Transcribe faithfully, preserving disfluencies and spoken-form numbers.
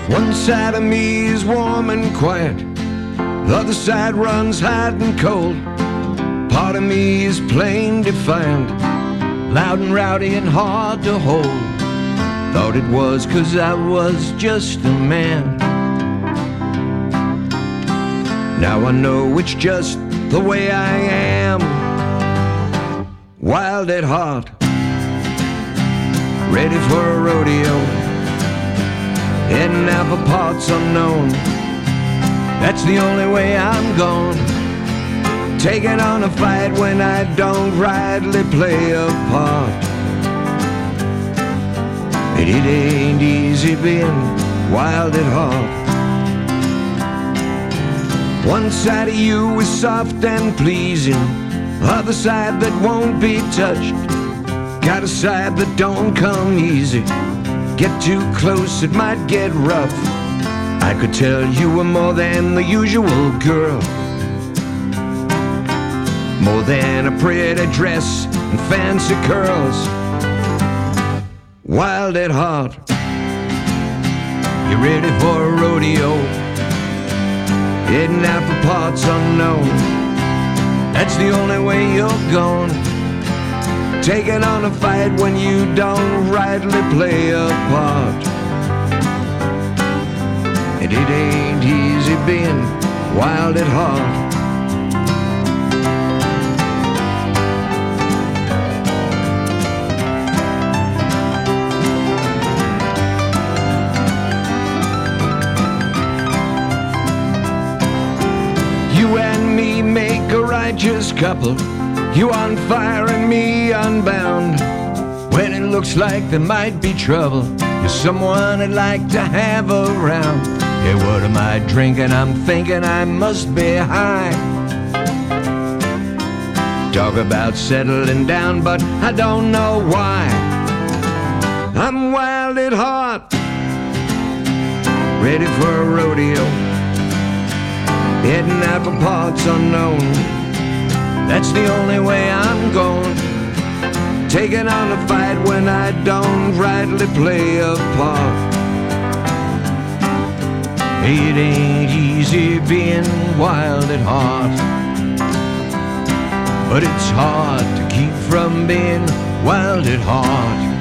One side of me is warm and quiet, the other side runs hot and cold. Part of me is plain defiant, loud and rowdy and hard to hold. Thought it was 'cause I was just a man. Now I know it's just the way I am. Wild at heart, ready for a rodeo, heading out for parts unknown. That's the only way I'm going. Taking on a fight when I don't rightly play a part. And it ain't easy being wild at heart. One side of you is soft and pleasing, other side that won't be touched. Got a side that don't come easy, get too close it might get rough. I could tell you were more than the usual girl, more than a pretty dress and fancy curls. Wild at heart, you ready for a rodeo, heading out for parts unknown. That's the only way you're going. Taking on a fight when you don't rightly play a part. And it ain't easy being wild at heart. You and me make a righteous couple, you on fire and me unbound. When it looks like there might be trouble, you're someone I'd like to have around. Hey, what am I drinking? I'm thinking I must be high. Talk about settling down, but I don't know why. I'm wild at heart, ready for a rodeo, heading out for parts unknown. That's the only way I'm going. Taking on a fight when I don't rightly play a part. It ain't easy being wild at heart, but it's hard to keep from being wild at heart.